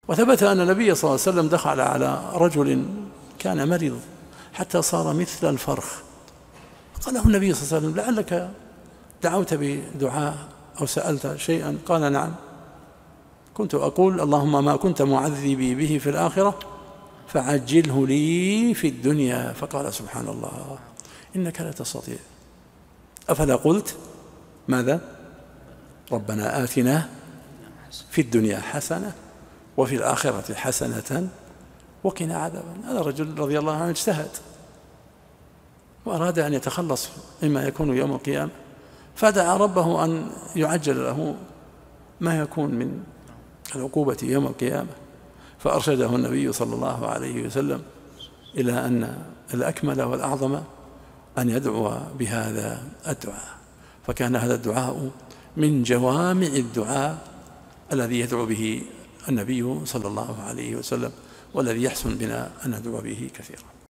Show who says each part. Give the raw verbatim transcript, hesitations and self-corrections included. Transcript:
Speaker 1: وثبت أن النبي صلى الله عليه وسلم دخل على رجل كان مريض حتى صار مثل الفرخ، قال له النبي صلى الله عليه وسلم: لعلك دعوت بدعاء أو سألت شيئا؟ قال: نعم، كنت أقول: اللهم ما كنت معذبي به في الآخرة فعجله لي في الدنيا. فقال: سبحان الله، إنك لا تستطيع. أفلا قلت ماذا؟ ربنا آتنا في الدنيا حسنة وفي الآخرة حسنة وقنا عذاب النار. هذا الرجل رضي الله عنه اجتهد وأراد أن يتخلص مما يكون يوم القيامة، فدعا ربه أن يعجل له ما يكون من العقوبة يوم القيامة، فأرشده النبي صلى الله عليه وسلم إلى أن الأكمل والأعظم أن يدعو بهذا الدعاء. فكان هذا الدعاء من جوامع الدعاء الذي يدعو به النبي صلى الله عليه وسلم، والذي يحسن بنا أن ندعو به كثيرا.